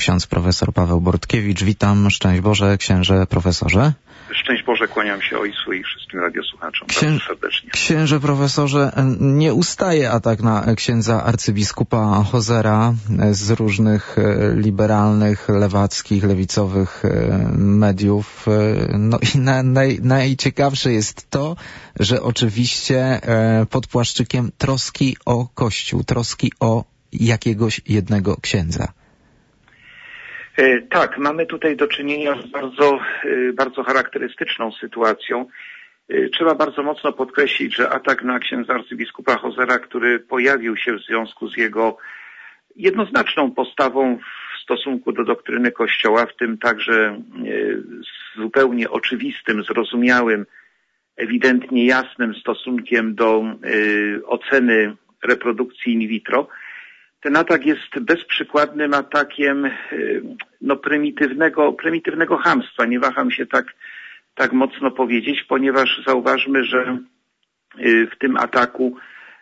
ksiądz profesor Paweł Bortkiewicz. Witam, szczęść Boże, księże profesorze. Szczęść Boże, kłaniam się ojcu i wszystkim radiosłuchaczom bardzo serdecznie. Księże profesorze, nie ustaje atak na księdza arcybiskupa Hozera z różnych liberalnych, lewackich, lewicowych mediów. No i najciekawsze jest to, że oczywiście pod płaszczykiem troski o Kościół, troski o jakiegoś jednego księdza. Tak, mamy tutaj do czynienia z bardzo charakterystyczną sytuacją. Trzeba bardzo mocno podkreślić, że atak na księdza arcybiskupa Hozera, który pojawił się w związku z jego jednoznaczną postawą w stosunku do doktryny Kościoła, w tym także zupełnie oczywistym, zrozumiałym, ewidentnie jasnym stosunkiem do oceny reprodukcji in vitro. Ten atak jest bezprzykładnym atakiem prymitywnego chamstwa. Nie waham się tak mocno powiedzieć, ponieważ zauważmy, że w tym ataku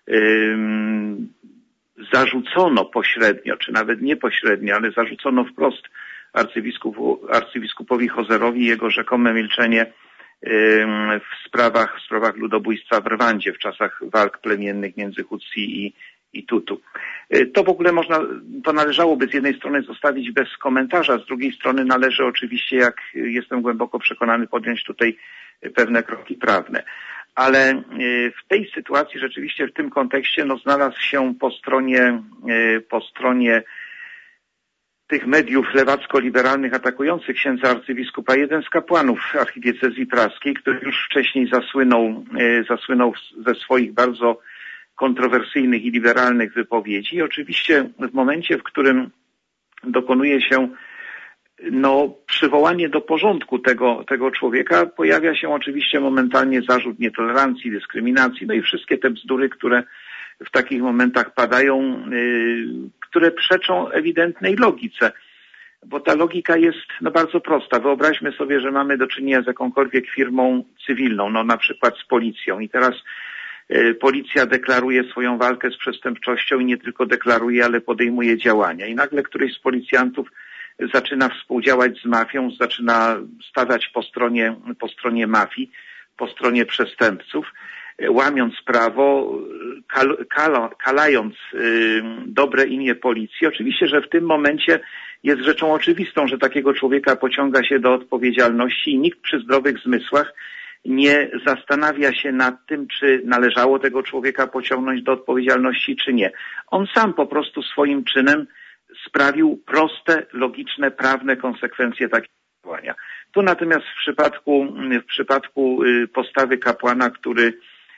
zarzucono pośrednio, czy nawet nie pośrednio, ale zarzucono wprost arcybiskupowi Hozerowi jego rzekome milczenie w sprawach ludobójstwa w Rwandzie w czasach walk plemiennych między Hutsi i Tutu. To w ogóle to należałoby z jednej strony zostawić bez komentarza, z drugiej strony należy oczywiście, jak jestem głęboko przekonany, podjąć tutaj pewne kroki prawne. Ale w tej sytuacji rzeczywiście w tym kontekście znalazł się po stronie tych mediów lewacko-liberalnych atakujących księdza arcybiskupa jeden z kapłanów archidiecezji praskiej, który już wcześniej zasłynął ze swoich bardzo kontrowersyjnych i liberalnych wypowiedzi. I oczywiście w momencie, w którym dokonuje się przywołanie do porządku tego człowieka, pojawia się oczywiście momentalnie zarzut nietolerancji, dyskryminacji, i wszystkie te bzdury, które w takich momentach padają, które przeczą ewidentnej logice. Bo ta logika jest bardzo prosta. Wyobraźmy sobie, że mamy do czynienia z jakąkolwiek firmą cywilną, na przykład z policją. I teraz policja deklaruje swoją walkę z przestępczością i nie tylko deklaruje, ale podejmuje działania. I nagle któryś z policjantów zaczyna współdziałać z mafią, zaczyna stawać po stronie mafii, po stronie przestępców, łamiąc prawo, kalając dobre imię policji. Oczywiście, że w tym momencie jest rzeczą oczywistą, że takiego człowieka pociąga się do odpowiedzialności i nikt przy zdrowych zmysłach nie zastanawia się nad tym, czy należało tego człowieka pociągnąć do odpowiedzialności, czy nie. On sam po prostu swoim czynem sprawił proste, logiczne, prawne konsekwencje takiego działania. Tu natomiast w przypadku postawy kapłana, który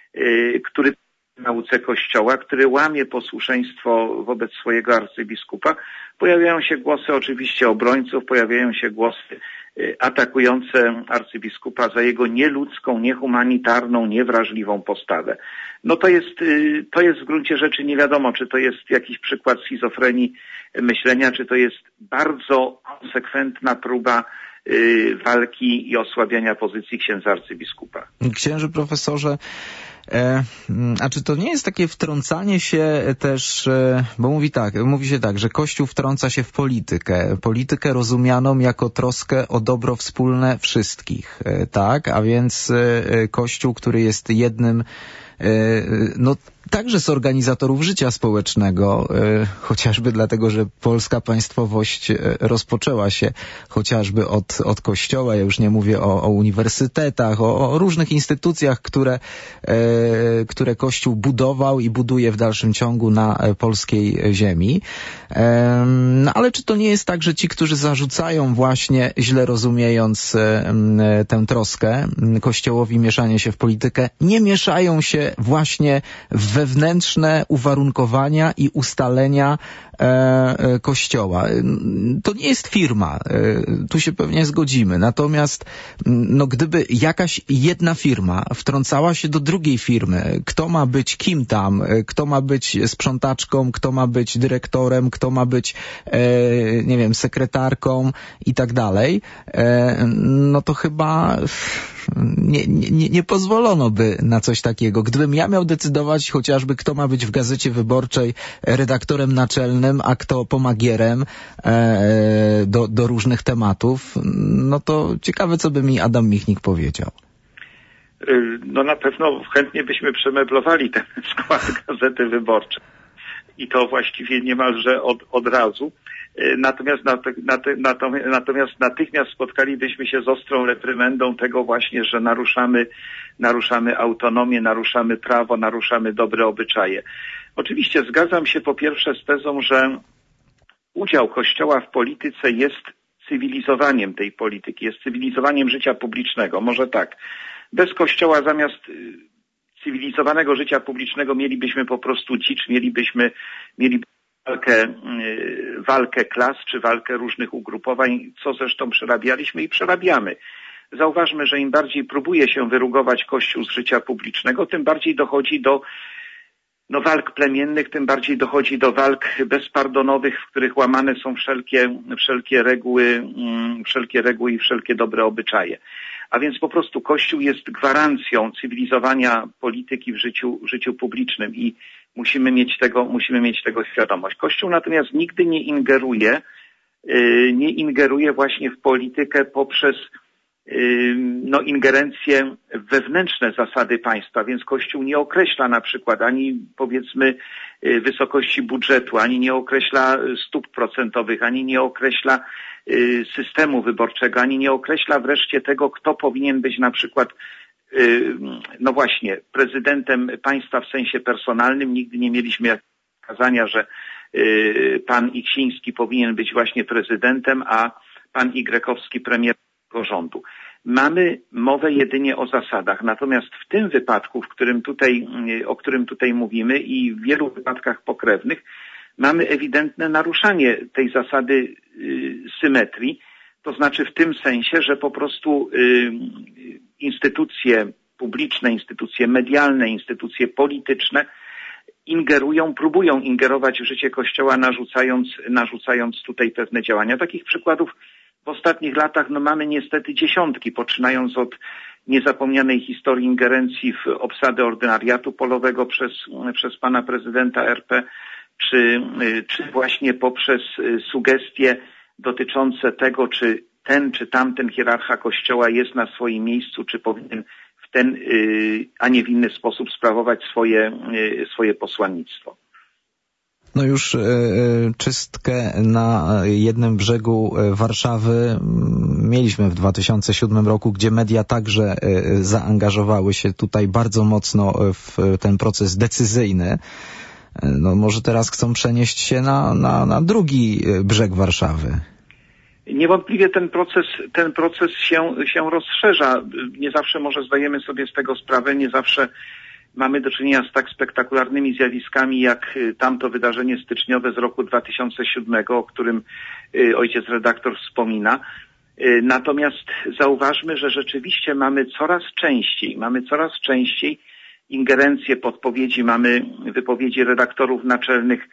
nauce Kościoła, który łamie posłuszeństwo wobec swojego arcybiskupa, pojawiają się głosy oczywiście obrońców, pojawiają się głosy atakujące arcybiskupa za jego nieludzką, niehumanitarną, niewrażliwą postawę. To jest w gruncie rzeczy nie wiadomo, czy to jest jakiś przykład schizofrenii myślenia, czy to jest bardzo konsekwentna próba walki i osłabiania pozycji księdza arcybiskupa. Księże profesorze, a czy to nie jest takie wtrącanie się też, bo mówi się tak, że Kościół wtrąca się w politykę rozumianą jako troskę o dobro wspólne wszystkich, tak? A więc Kościół, który jest jednym także z organizatorów życia społecznego, chociażby dlatego, że polska państwowość rozpoczęła się chociażby od Kościoła. Ja już nie mówię o uniwersytetach, o różnych instytucjach, które Kościół budował i buduje w dalszym ciągu na polskiej ziemi. Ale czy to nie jest tak, że ci, którzy zarzucają właśnie, źle rozumiejąc tę troskę Kościołowi mieszanie się w politykę, nie mieszają się właśnie w wewnętrzne uwarunkowania i ustalenia Kościoła. To nie jest firma, tu się pewnie zgodzimy. Natomiast gdyby jakaś jedna firma wtrącała się do drugiej firmy, kto ma być kim tam, kto ma być sprzątaczką, kto ma być dyrektorem, kto ma być sekretarką i tak dalej, to chyba nie pozwolono by na coś takiego. Gdybym ja miał decydować chociażby, kto ma być w Gazecie Wyborczej redaktorem naczelnym, a kto pomagierem do różnych tematów, no to ciekawe, co by mi Adam Michnik powiedział. No na pewno chętnie byśmy przemeblowali ten skład Gazety Wyborczej. I to właściwie niemalże od razu. Natomiast natychmiast spotkalibyśmy się z ostrą reprymendą tego właśnie, że naruszamy autonomię, naruszamy prawo, naruszamy dobre obyczaje. Oczywiście zgadzam się po pierwsze z tezą, że udział Kościoła w polityce jest cywilizowaniem tej polityki, jest cywilizowaniem życia publicznego. Może tak. Bez Kościoła zamiast cywilizowanego życia publicznego mielibyśmy po prostu dzicz, mielibyśmy walkę klas czy walkę różnych ugrupowań, co zresztą przerabialiśmy i przerabiamy. Zauważmy, że im bardziej próbuje się wyrugować Kościół z życia publicznego, tym bardziej dochodzi do walk plemiennych, tym bardziej dochodzi do walk bezpardonowych, w których łamane są wszelkie reguły i wszelkie dobre obyczaje. A więc po prostu Kościół jest gwarancją cywilizowania polityki w życiu publicznym i musimy mieć tego świadomość. Kościół natomiast nigdy nie ingeruje właśnie w politykę poprzez ingerencje w wewnętrzne zasady państwa, więc Kościół nie określa na przykład ani powiedzmy wysokości budżetu, ani nie określa stóp procentowych, ani nie określa systemu wyborczego, ani nie określa wreszcie tego, kto powinien być na przykład prezydentem państwa w sensie personalnym. Nigdy nie mieliśmy wskazania, że pan Iksiński powinien być właśnie prezydentem, a pan Y premierem rządu. Mamy mowę jedynie o zasadach, natomiast w tym wypadku, o którym tutaj mówimy i w wielu wypadkach pokrewnych, mamy ewidentne naruszanie tej zasady symetrii, to znaczy w tym sensie, że po prostu instytucje publiczne, instytucje medialne, instytucje polityczne próbują ingerować w życie Kościoła, narzucając tutaj pewne działania. Takich przykładów w ostatnich latach mamy niestety dziesiątki, poczynając od niezapomnianej historii ingerencji w obsadę ordynariatu polowego przez pana prezydenta RP, czy właśnie poprzez sugestie dotyczące tego, czy ten czy tamten hierarcha Kościoła jest na swoim miejscu, czy powinien w ten, a nie w inny sposób sprawować swoje posłannictwo. No już czystkę na jednym brzegu Warszawy mieliśmy w 2007 roku, gdzie media także zaangażowały się tutaj bardzo mocno w ten proces decyzyjny. No może teraz chcą przenieść się na drugi brzeg Warszawy. Niewątpliwie ten proces się rozszerza. Nie zawsze może zdajemy sobie z tego sprawę, nie zawsze mamy do czynienia z tak spektakularnymi zjawiskami jak tamto wydarzenie styczniowe z roku 2007, o którym ojciec redaktor wspomina. Natomiast zauważmy, że rzeczywiście mamy coraz częściej ingerencje, podpowiedzi, mamy wypowiedzi redaktorów naczelnych,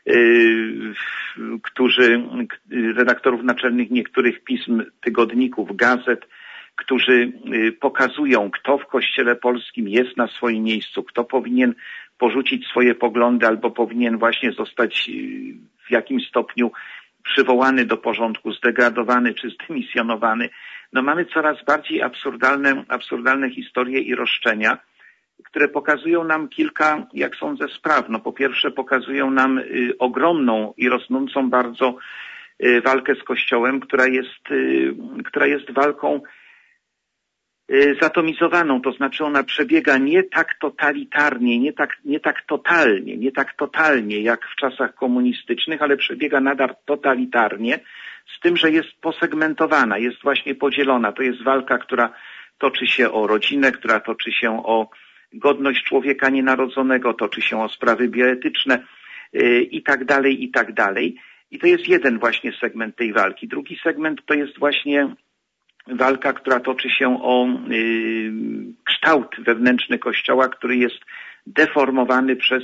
redaktorów naczelnych niektórych pism, tygodników, gazet, którzy pokazują, kto w Kościele Polskim jest na swoim miejscu, kto powinien porzucić swoje poglądy albo powinien właśnie zostać w jakimś stopniu przywołany do porządku, zdegradowany czy zdymisjonowany. Mamy coraz bardziej absurdalne historie i roszczenia, które pokazują nam kilka, jak sądzę, spraw. Po pierwsze pokazują nam ogromną i rosnącą bardzo walkę z Kościołem, która jest walką zatomizowaną, to znaczy ona przebiega nie tak totalitarnie, nie tak totalnie jak w czasach komunistycznych, ale przebiega nadal totalitarnie, z tym, że jest posegmentowana, jest właśnie podzielona. To jest walka, która toczy się o rodzinę, która toczy się o godność człowieka nienarodzonego, toczy się o sprawy bioetyczne i tak dalej. I to jest jeden właśnie segment tej walki. Drugi segment to jest właśnie walka, która toczy się o kształt wewnętrzny Kościoła, który jest deformowany przez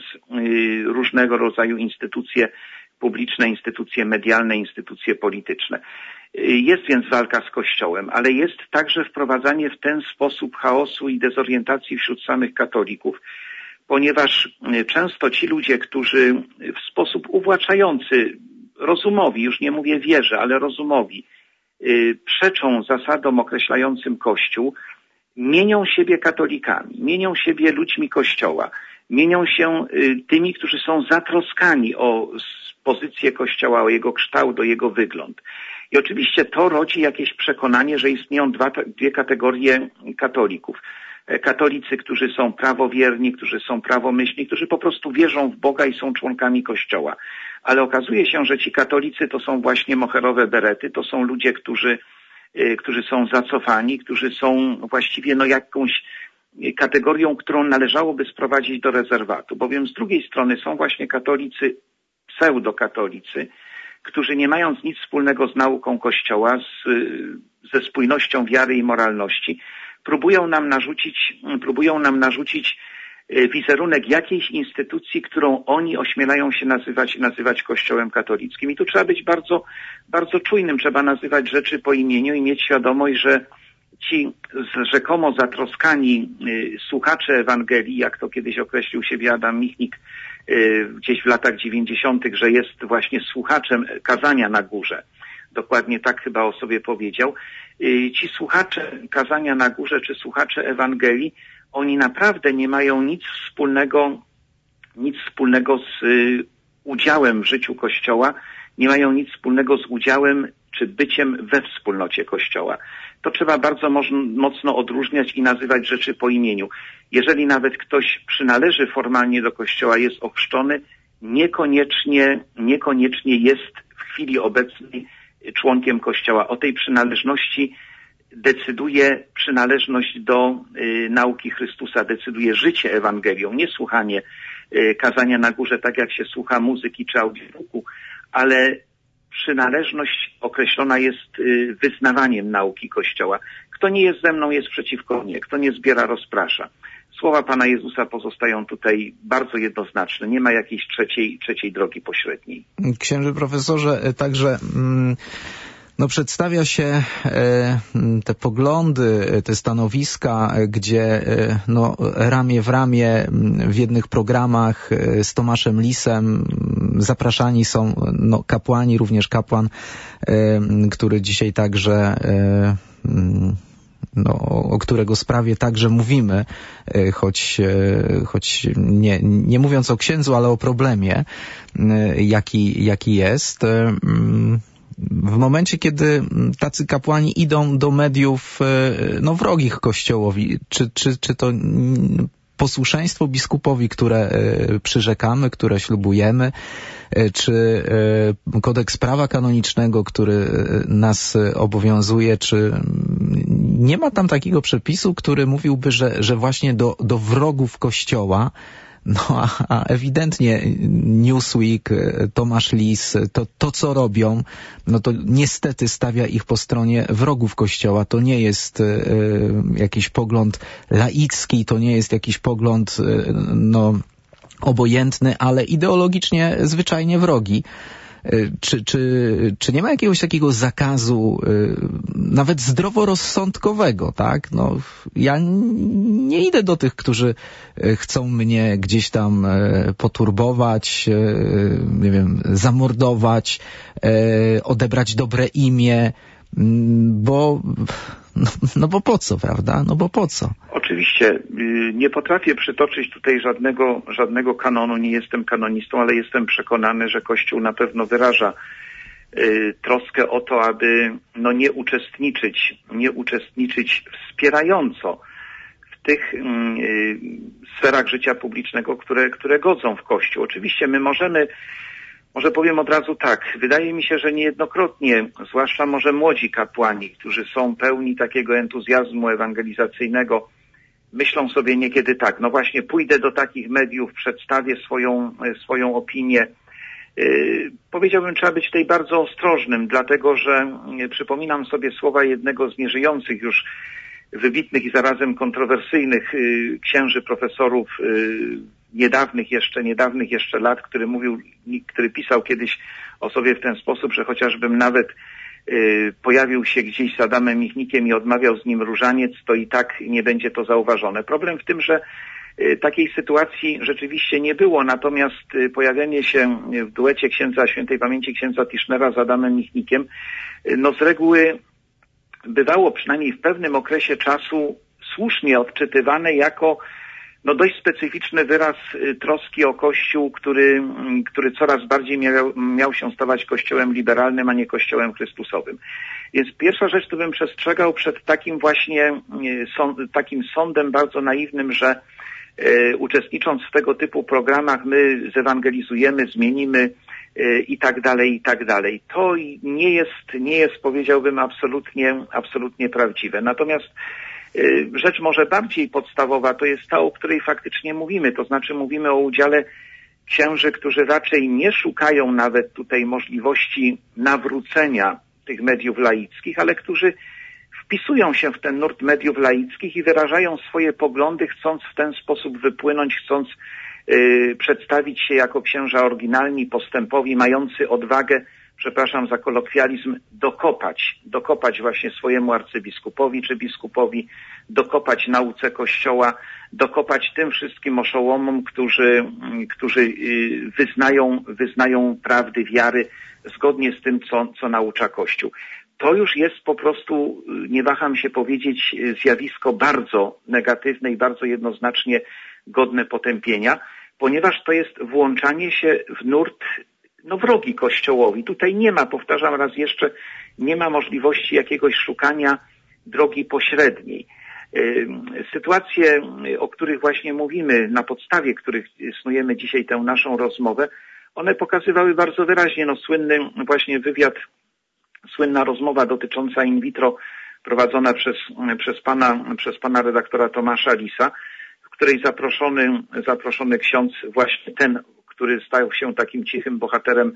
różnego rodzaju instytucje publiczne, instytucje medialne, instytucje polityczne. Jest więc walka z Kościołem, ale jest także wprowadzanie w ten sposób chaosu i dezorientacji wśród samych katolików, ponieważ często ci ludzie, którzy w sposób uwłaczający, rozumowi, już nie mówię wierze, ale rozumowi, przeczą zasadom określającym Kościół, mienią siebie katolikami, mienią siebie ludźmi Kościoła, mienią się tymi, którzy są zatroskani o pozycję Kościoła, o jego kształt, o jego wygląd. I oczywiście to rodzi jakieś przekonanie, że istnieją dwie kategorie katolików. Katolicy, którzy są prawowierni, którzy są prawomyślni, którzy po prostu wierzą w Boga i są członkami Kościoła. Ale okazuje się, że ci katolicy to są właśnie moherowe berety, to są ludzie, którzy są zacofani, którzy są właściwie jakąś kategorią, którą należałoby sprowadzić do rezerwatu. Bowiem z drugiej strony są właśnie katolicy, pseudokatolicy, którzy nie mając nic wspólnego z nauką Kościoła, ze spójnością wiary i moralności, próbują nam narzucić wizerunek jakiejś instytucji, którą oni ośmielają się nazywać Kościołem katolickim. I tu trzeba być bardzo, bardzo czujnym, trzeba nazywać rzeczy po imieniu i mieć świadomość, że ci rzekomo zatroskani słuchacze Ewangelii, jak to kiedyś określił siebie Adam Michnik gdzieś w latach 90., że jest właśnie słuchaczem kazania na górze. Dokładnie tak chyba o sobie powiedział. Ci słuchacze kazania na górze, czy słuchacze Ewangelii, oni naprawdę nie mają nic wspólnego z udziałem w życiu Kościoła, nie mają nic wspólnego z udziałem czy byciem we wspólnocie Kościoła. To trzeba bardzo mocno odróżniać i nazywać rzeczy po imieniu. Jeżeli nawet ktoś przynależy formalnie do Kościoła, jest ochrzczony, niekoniecznie jest w chwili obecnej członkiem Kościoła. O tej przynależności decyduje przynależność do nauki Chrystusa, decyduje życie Ewangelią, nie słuchanie kazania na górze, tak jak się słucha muzyki czy audiobooku, ale przynależność określona jest wyznawaniem nauki Kościoła. Kto nie jest ze mną, jest przeciwko mnie. Kto nie zbiera, rozprasza. Słowa Pana Jezusa pozostają tutaj bardzo jednoznaczne. Nie ma jakiejś trzeciej drogi pośredniej. Księże profesorze, także przedstawia się te poglądy, te stanowiska, gdzie ramię w ramię w jednych programach z Tomaszem Lisem zapraszani są kapłani, również kapłan, który dzisiaj także o którego sprawie także mówimy, choć nie mówiąc o księdzu, ale o problemie, jaki jest. W momencie, kiedy tacy kapłani idą do mediów wrogich Kościołowi, czy to posłuszeństwo biskupowi, które przyrzekamy, które ślubujemy, czy kodeks prawa kanonicznego, który nas obowiązuje, czy nie ma tam takiego przepisu, który mówiłby, że właśnie do wrogów Kościoła, a ewidentnie Newsweek, Tomasz Lis, to co robią, to niestety stawia ich po stronie wrogów Kościoła. To nie jest jakiś pogląd laicki, to nie jest jakiś pogląd obojętny, ale ideologicznie zwyczajnie wrogi. Czy nie ma jakiegoś takiego zakazu, nawet zdroworozsądkowego, tak? Ja nie idę do tych, którzy chcą mnie gdzieś tam poturbować, nie wiem, zamordować, odebrać dobre imię, bo po co, prawda? Bo po co? Oczywiście nie potrafię przytoczyć tutaj żadnego kanonu, nie jestem kanonistą, ale jestem przekonany, że Kościół na pewno wyraża troskę o to, aby nie uczestniczyć wspierająco w tych sferach życia publicznego, które godzą w Kościół. Oczywiście my może powiem od razu tak, wydaje mi się, że niejednokrotnie, zwłaszcza może młodzi kapłani, którzy są pełni takiego entuzjazmu ewangelizacyjnego, myślą sobie niekiedy tak, właśnie pójdę do takich mediów, przedstawię swoją opinię. Powiedziałbym, trzeba być tutaj bardzo ostrożnym, dlatego że przypominam sobie słowa jednego z nieżyjących już wybitnych i zarazem kontrowersyjnych księży profesorów niedawnych jeszcze lat, który pisał kiedyś o sobie w ten sposób, że chociażbym nawet pojawił się gdzieś z Adamem Michnikiem i odmawiał z nim różaniec, to i tak nie będzie to zauważone. Problem w tym, że takiej sytuacji rzeczywiście nie było, natomiast pojawienie się w duecie świętej pamięci księdza Tischnera z Adamem Michnikiem, no z reguły bywało przynajmniej w pewnym okresie czasu słusznie odczytywane jako dość specyficzny wyraz troski o Kościół, który coraz bardziej miał się stawać kościołem liberalnym, a nie kościołem chrystusowym. Więc pierwsza rzecz, to bym przestrzegał przed takim właśnie takim sądem bardzo naiwnym, że uczestnicząc w tego typu programach my zewangelizujemy, zmienimy i tak dalej. To nie jest powiedziałbym absolutnie prawdziwe. Natomiast rzecz może bardziej podstawowa to jest ta, o której faktycznie mówimy, to znaczy mówimy o udziale księży, którzy raczej nie szukają nawet tutaj możliwości nawrócenia tych mediów laickich, ale którzy wpisują się w ten nurt mediów laickich i wyrażają swoje poglądy, chcąc w ten sposób wypłynąć, chcąc przedstawić się jako księża oryginalni, postępowi, mający odwagę, przepraszam za kolokwializm, dokopać właśnie swojemu arcybiskupowi czy biskupowi, dokopać nauce Kościoła, dokopać tym wszystkim oszołomom, którzy wyznają prawdy wiary zgodnie z tym, co naucza Kościół. To już jest po prostu, nie waham się powiedzieć, zjawisko bardzo negatywne i bardzo jednoznacznie godne potępienia, ponieważ to jest włączanie się w nurt wrogi Kościołowi. Tutaj nie ma, powtarzam raz jeszcze, nie ma możliwości jakiegoś szukania drogi pośredniej. Sytuacje, o których właśnie mówimy, na podstawie których snujemy dzisiaj tę naszą rozmowę, one pokazywały bardzo wyraźnie, słynny właśnie wywiad, słynna rozmowa dotycząca in vitro prowadzona przez pana redaktora Tomasza Lisa, w której zaproszony ksiądz, właśnie ten, który stał się takim cichym bohaterem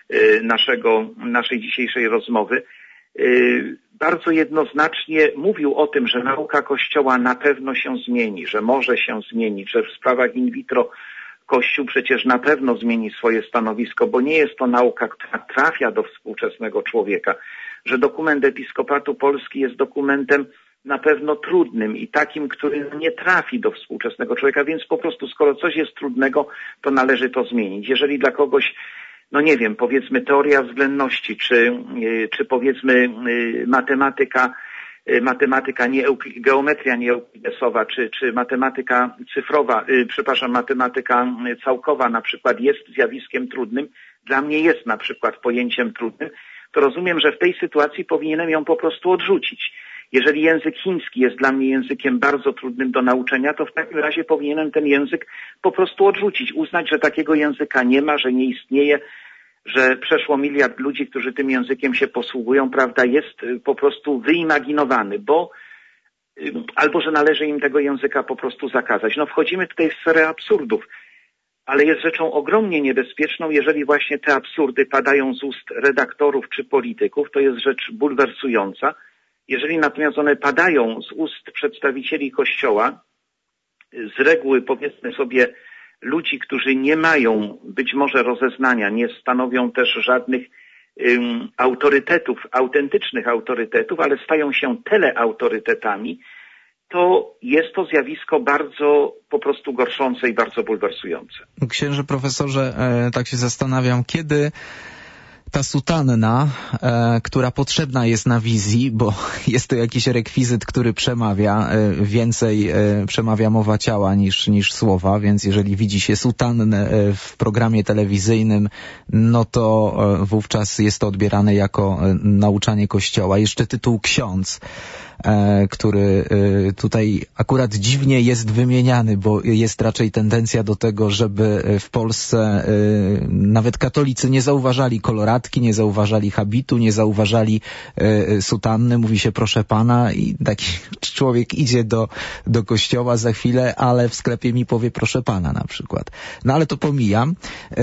naszej dzisiejszej rozmowy, bardzo jednoznacznie mówił o tym, że nauka Kościoła na pewno się zmieni, że może się zmienić, że w sprawach in vitro Kościół przecież na pewno zmieni swoje stanowisko, bo nie jest to nauka, która trafia do współczesnego człowieka, że dokument Episkopatu Polski jest dokumentem na pewno trudnym i takim, który nie trafi do współczesnego człowieka, więc po prostu skoro coś jest trudnego, to należy to zmienić. Jeżeli dla kogoś, powiedzmy teoria względności, czy powiedzmy matematyka geometria nieeuklidesowa, czy matematyka cyfrowa, matematyka całkowa na przykład jest zjawiskiem trudnym, dla mnie jest na przykład pojęciem trudnym, to rozumiem, że w tej sytuacji powinienem ją po prostu odrzucić. Jeżeli język chiński jest dla mnie językiem bardzo trudnym do nauczenia, to w takim razie powinienem ten język po prostu odrzucić, uznać, że takiego języka nie ma, że nie istnieje, że przeszło 1 miliard ludzi, którzy tym językiem się posługują, prawda, jest po prostu wyimaginowany, albo że należy im tego języka po prostu zakazać. Wchodzimy tutaj w sferę absurdów, ale jest rzeczą ogromnie niebezpieczną, jeżeli właśnie te absurdy padają z ust redaktorów czy polityków, to jest rzecz bulwersująca. Jeżeli natomiast one padają z ust przedstawicieli Kościoła, z reguły powiedzmy sobie ludzi, którzy nie mają być może rozeznania, nie stanowią też żadnych autorytetów, autentycznych autorytetów, ale stają się teleautorytetami, to jest to zjawisko bardzo po prostu gorszące i bardzo bulwersujące. Księże profesorze, tak się zastanawiam, kiedy ta sutanna, która potrzebna jest na wizji, bo jest to jakiś rekwizyt, który przemawia, więcej przemawia mowa ciała niż słowa, więc jeżeli widzi się sutannę w programie telewizyjnym, no to wówczas jest to odbierane jako nauczanie Kościoła. Jeszcze tytuł ksiądz, który tutaj akurat dziwnie jest wymieniany, bo jest raczej tendencja do tego, żeby w Polsce nawet katolicy nie zauważali koloratki, nie zauważali habitu, nie zauważali sutanny, mówi się proszę pana i taki człowiek idzie do kościoła za chwilę, ale w sklepie mi powie proszę pana na przykład. No ale to pomijam.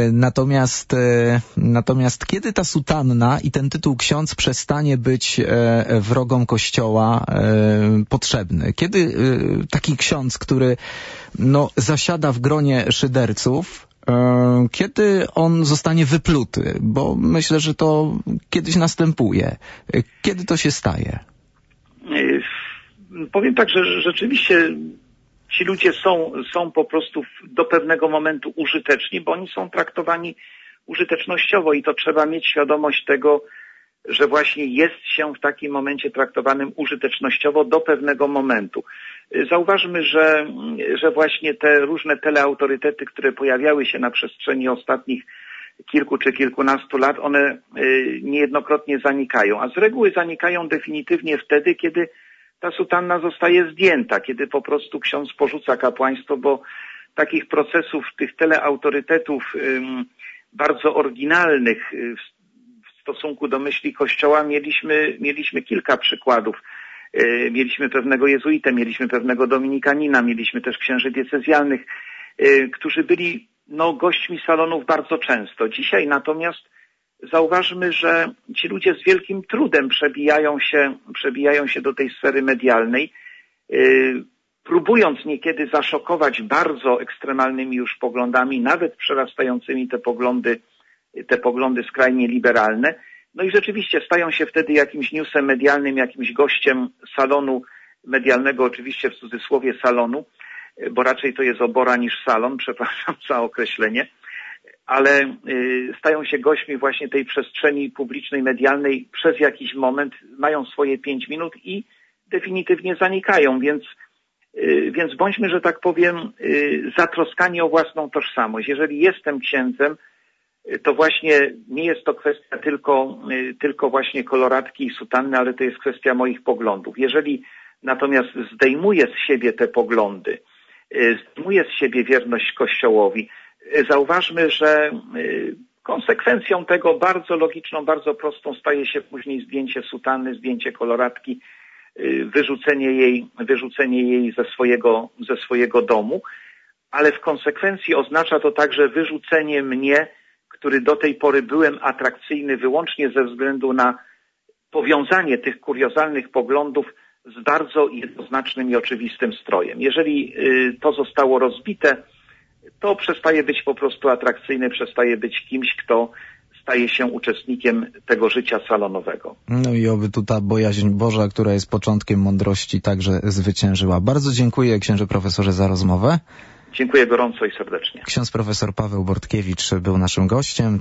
Natomiast kiedy ta sutanna i ten tytuł ksiądz przestanie być wrogom Kościoła potrzebny? Kiedy taki ksiądz, który zasiada w gronie szyderców, Kiedy on zostanie wypluty? Bo myślę, że to kiedyś następuje. Kiedy to się staje? Powiem tak, że rzeczywiście ci ludzie są po prostu do pewnego momentu użyteczni, bo oni są traktowani użytecznościowo i to trzeba mieć świadomość tego, że właśnie jest się w takim momencie traktowanym użytecznościowo do pewnego momentu. Zauważmy, że właśnie te różne teleautorytety, które pojawiały się na przestrzeni ostatnich kilku czy kilkunastu lat, one niejednokrotnie zanikają, a z reguły zanikają definitywnie wtedy, kiedy ta sutanna zostaje zdjęta, kiedy po prostu ksiądz porzuca kapłaństwo, bo takich procesów tych teleautorytetów bardzo oryginalnych w stosunku do myśli Kościoła mieliśmy kilka przykładów. Mieliśmy pewnego jezuitę, mieliśmy pewnego dominikanina, mieliśmy też księży diecezjalnych, którzy byli gośćmi salonów bardzo często. Dzisiaj natomiast zauważmy, że ci ludzie z wielkim trudem przebijają się do tej sfery medialnej, próbując niekiedy zaszokować bardzo ekstremalnymi już poglądami, nawet przerastającymi te poglądy skrajnie liberalne. No i rzeczywiście stają się wtedy jakimś newsem medialnym, jakimś gościem salonu medialnego, oczywiście w cudzysłowie salonu, bo raczej to jest obora niż salon, przepraszam za określenie, ale stają się gośćmi właśnie tej przestrzeni publicznej, medialnej przez jakiś moment, mają swoje 5 minut i definitywnie zanikają, więc bądźmy, że tak powiem, zatroskani o własną tożsamość. Jeżeli jestem księdzem, to właśnie nie jest to kwestia tylko właśnie koloratki i sutanny, ale to jest kwestia moich poglądów. Jeżeli natomiast zdejmuję z siebie te poglądy, zdejmuję z siebie wierność Kościołowi, zauważmy, że konsekwencją tego bardzo logiczną, bardzo prostą staje się później zdjęcie sutanny, zdjęcie koloratki, wyrzucenie jej ze swojego domu, ale w konsekwencji oznacza to także wyrzucenie mnie, który do tej pory byłem atrakcyjny wyłącznie ze względu na powiązanie tych kuriozalnych poglądów z bardzo jednoznacznym i oczywistym strojem. Jeżeli to zostało rozbite, to przestaje być po prostu atrakcyjny, przestaje być kimś, kto staje się uczestnikiem tego życia salonowego. No i oby tu ta bojaźń Boża, która jest początkiem mądrości, także zwyciężyła. Bardzo dziękuję, księże profesorze, za rozmowę. Dziękuję gorąco i serdecznie. Ksiądz profesor Paweł Bortkiewicz był naszym gościem.